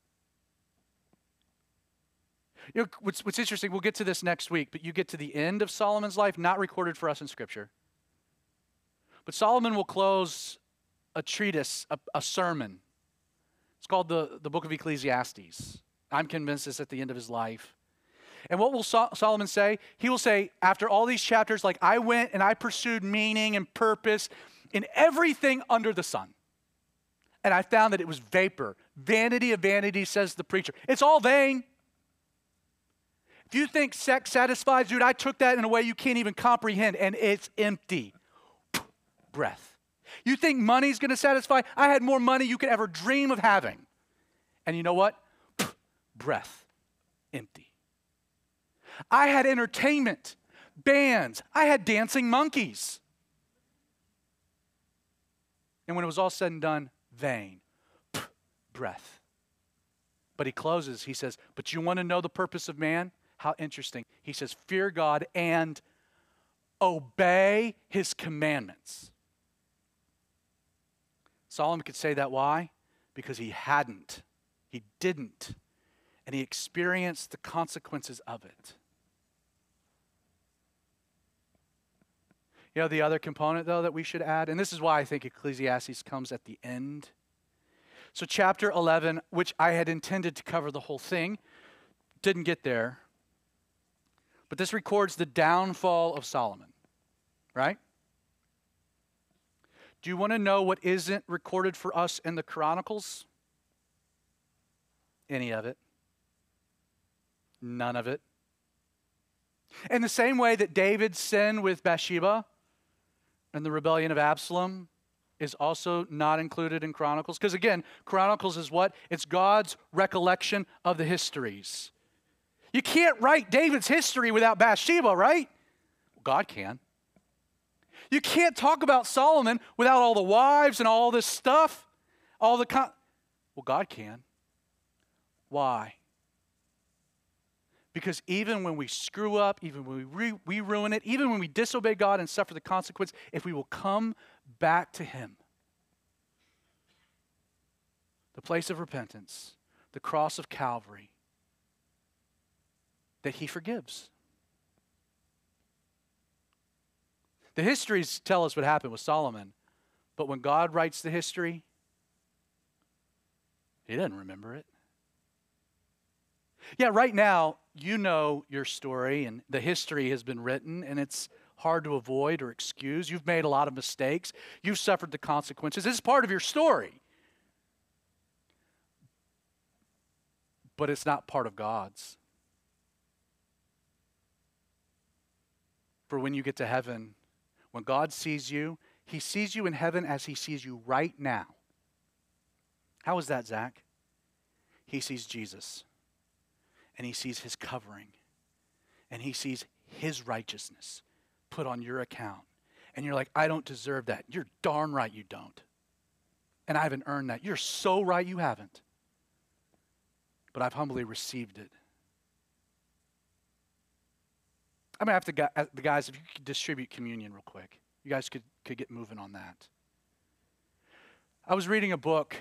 You know, what's, what's interesting, we'll get to this next week, but you get to the end of Solomon's life, not recorded for us in Scripture. But Solomon will close a treatise, a, a sermon. It's called the, the Book of Ecclesiastes. I'm convinced it's at the end of his life. And what will so- Solomon say? He will say, after all these chapters, like, I went and I pursued meaning and purpose in everything under the sun. And I found that it was vapor. Vanity of vanity, says the preacher. It's all vain. If you think sex satisfies, dude, I took that in a way you can't even comprehend, and it's empty. Breath. You think money's going to satisfy? I had more money you could ever dream of having. And you know what? Breath. Empty. I had entertainment, bands. I had dancing monkeys. And when it was all said and done, vain. Breath. But he closes, he says, but you want to know the purpose of man? How interesting. He says, fear God and obey his commandments. Solomon could say that. Why? Because he hadn't. He didn't. And he experienced the consequences of it. You know, the other component, though, that we should add, and this is why I think Ecclesiastes comes at the end. So chapter eleven, which I had intended to cover the whole thing, didn't get there. But this records the downfall of Solomon, right? Do you want to know what isn't recorded for us in the Chronicles? Any of it. None of it. In the same way that David's sin with Bathsheba and the rebellion of Absalom is also not included in Chronicles. Because again, Chronicles is what? It's God's recollection of the histories. You can't write David's history without Bathsheba, right? God can. You can't talk about Solomon without all the wives and all this stuff. All the con- Well, God can. Why? Because even when we screw up, even when we, re- we ruin it, even when we disobey God and suffer the consequence, if we will come back to him, the place of repentance, the cross of Calvary, that he forgives. The histories tell us what happened with Solomon, but when God writes the history, he doesn't remember it. Yeah, right now, you know your story, and the history has been written, and it's hard to avoid or excuse. You've made a lot of mistakes. You've suffered the consequences. This is part of your story. But it's not part of God's. For when you get to heaven, when God sees you, he sees you in heaven as he sees you right now. How is that, Zach? He sees Jesus. And he sees his covering. And he sees his righteousness put on your account. And you're like, I don't deserve that. You're darn right you don't. And I haven't earned that. You're so right you haven't. But I've humbly received it. I'm going to have to, the guys, if you could distribute communion real quick. You guys could, could get moving on that. I was reading a book.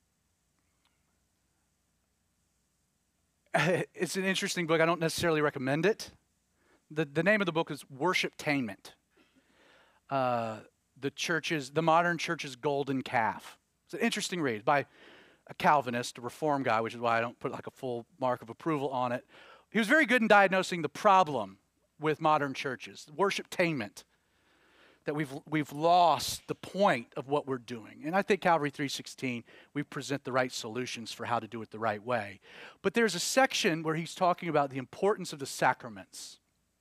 It's an interesting book. I don't necessarily recommend it. The, the name of the book is Worshiptainment. Uh, the church's, the modern church's golden calf. It's an interesting read by a Calvinist, a reform guy, which is why I don't put like a full mark of approval on it. He was very good in diagnosing the problem with modern churches, worshiptainment, that we've we've lost the point of what we're doing. And I think Calvary three sixteen, we present the right solutions for how to do it the right way. But there's a section where he's talking about the importance of the sacraments.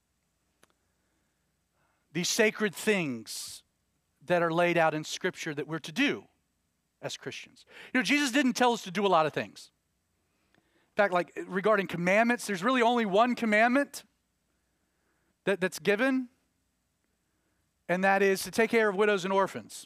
These sacred things that are laid out in Scripture that we're to do as Christians. You know, Jesus didn't tell us to do a lot of things. In fact, like regarding commandments, there's really only one commandment that, that's given, and that is to take care of widows and orphans.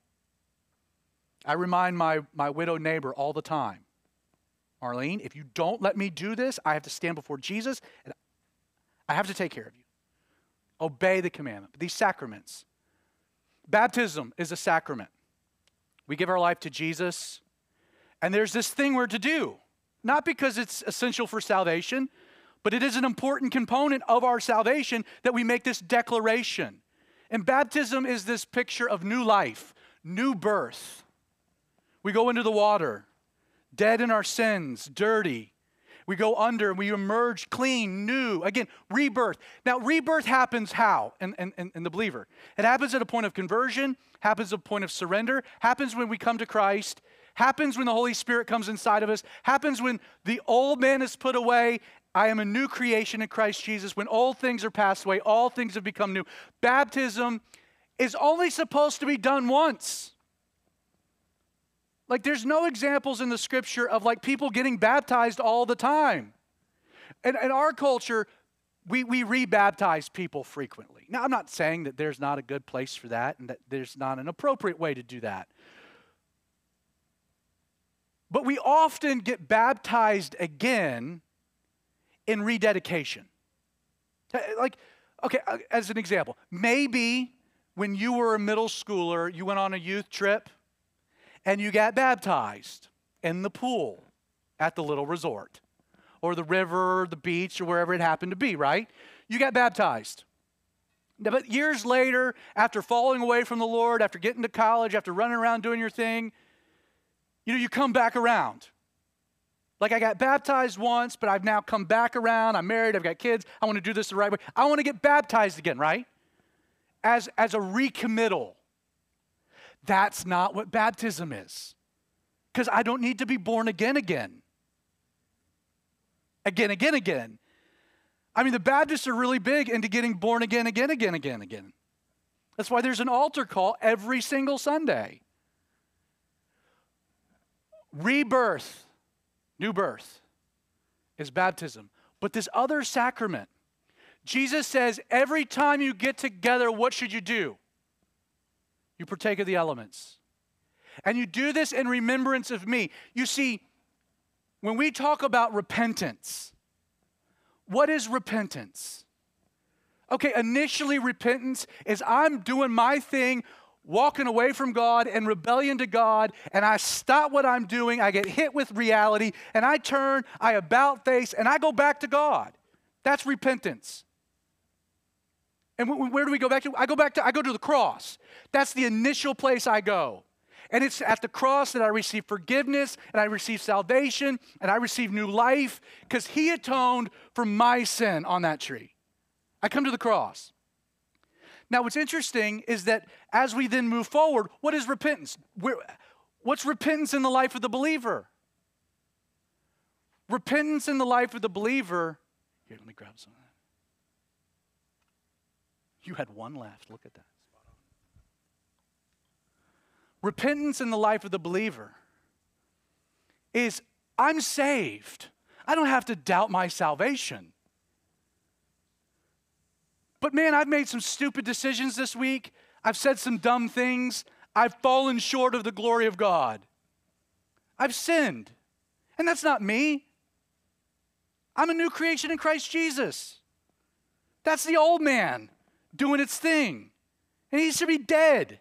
I remind my, my widow neighbor all the time, Arlene, if you don't let me do this, I have to stand before Jesus, and I have to take care of you. Obey the commandment. But these sacraments. Baptism is a sacrament. We give our life to Jesus, and there's this thing we're to do. Not because it's essential for salvation, but it is an important component of our salvation that we make this declaration. And baptism is this picture of new life, new birth. We go into the water, dead in our sins, dirty. We go under and we emerge clean, new. Again, rebirth. Now, rebirth happens how in, in, in the believer? It happens at a point of conversion, happens at a point of surrender, happens when we come to Christ, happens when the Holy Spirit comes inside of us, happens when the old man is put away. I am a new creation in Christ Jesus. When old things are passed away, all things have become new. Baptism is only supposed to be done once. Like there's no examples in the Scripture of like people getting baptized all the time. And in our culture, we, we re-baptize people frequently. Now, I'm not saying that there's not a good place for that and that there's not an appropriate way to do that. But we often get baptized again in rededication. Like, okay, as an example, maybe when you were a middle schooler, you went on a youth trip and you got baptized in the pool at the little resort or the river or the beach or wherever it happened to be, right? You got baptized. But years later, after falling away from the Lord, after getting to college, after running around doing your thing, you know, you come back around. Like I got baptized once, but I've now come back around. I'm married, I've got kids. I want to do this the right way. I want to get baptized again, right? As, as a recommittal. That's not what baptism is. Because I don't need to be born again again. Again, again, again. I mean, the Baptists are really big into getting born again, again, again, again, again. That's why there's an altar call every single Sunday. Rebirth, new birth, is baptism. But this other sacrament, Jesus says, every time you get together, what should you do? You partake of the elements. And you do this in remembrance of me. You see, when we talk about repentance, what is repentance? Okay, initially repentance is I'm doing my thing, walking away from God and rebellion to God, and I stop what I'm doing, I get hit with reality, and I turn, I about face, and I go back to God. That's repentance. And wh- where do we go back to? I go back to, I go to the cross. That's the initial place I go. And it's at the cross that I receive forgiveness, and I receive salvation, and I receive new life, because he atoned for my sin on that tree. I come to the cross. Now, what's interesting is that as we then move forward, what is repentance? Where, what's repentance in the life of the believer? Repentance in the life of the believer. Here, let me grab some of that. You had one left. Look at that. Repentance in the life of the believer is, I'm saved. I don't have to doubt my salvation. But man, I've made some stupid decisions this week. I've said some dumb things. I've fallen short of the glory of God. I've sinned. And that's not me. I'm a new creation in Christ Jesus. That's the old man doing its thing. And he needs to be dead.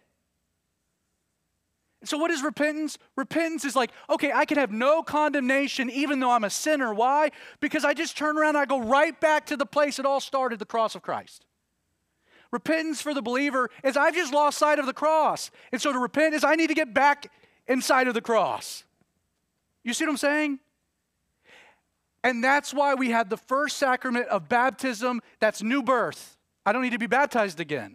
So what is repentance? Repentance is like, okay, I can have no condemnation even though I'm a sinner. Why? Because I just turn around and I go right back to the place it all started, the cross of Christ. Repentance for the believer is I've just lost sight of the cross. And so to repent is I need to get back inside of the cross. You see what I'm saying? And that's why we had the first sacrament of baptism. That's new birth. I don't need to be baptized again.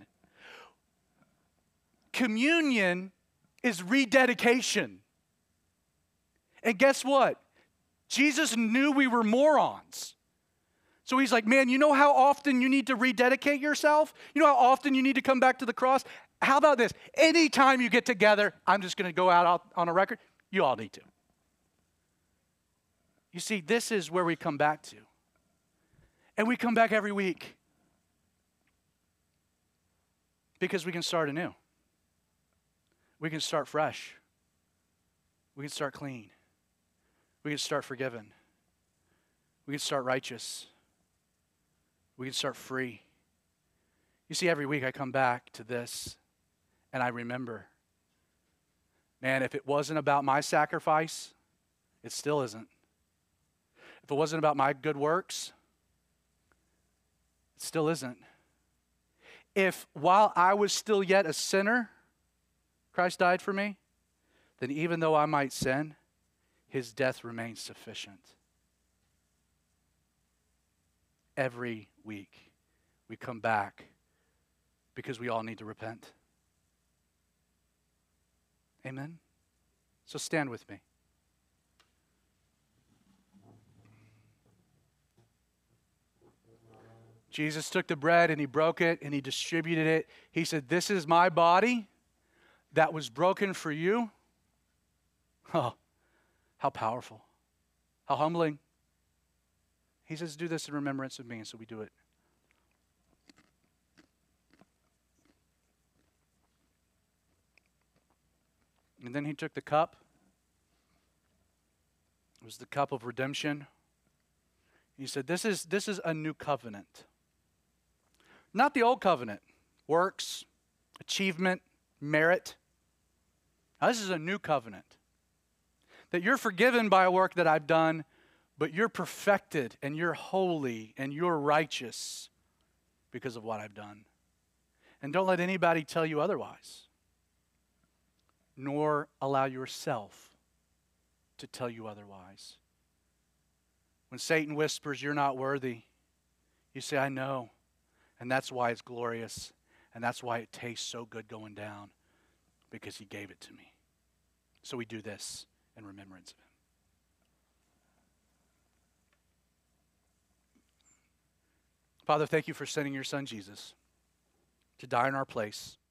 Communion is rededication. And guess what? Jesus knew we were morons. So he's like, man, you know how often you need to rededicate yourself? You know how often you need to come back to the cross? How about this? Anytime you get together, I'm just going to go out on a record, you all need to. You see, this is where we come back to. And we come back every week. Because we can start anew. We can start fresh. We can start clean. We can start forgiven. We can start righteous. We can start free. You see, every week I come back to this and I remember, man, if it wasn't about my sacrifice, it still isn't. If it wasn't about my good works, it still isn't. If while I was still yet a sinner, Christ died for me, then even though I might sin, his death remains sufficient. Every week we come back because we all need to repent. Amen? So stand with me. Jesus took the bread and he broke it and he distributed it. He said, this is my body that was broken for you. Oh, how powerful. How humbling. He says, do this in remembrance of me, and so we do it. And then he took the cup. It was the cup of redemption. He said, this is, this is a new covenant. Not the old covenant. Works, achievement, merit. Now, this is a new covenant. That you're forgiven by a work that I've done, but you're perfected and you're holy and you're righteous because of what I've done. And don't let anybody tell you otherwise, nor allow yourself to tell you otherwise. When Satan whispers, you're not worthy, you say, I know, and that's why it's glorious, and that's why it tastes so good going down, because he gave it to me. So we do this in remembrance of him. Father, thank you for sending your son Jesus to die in our place.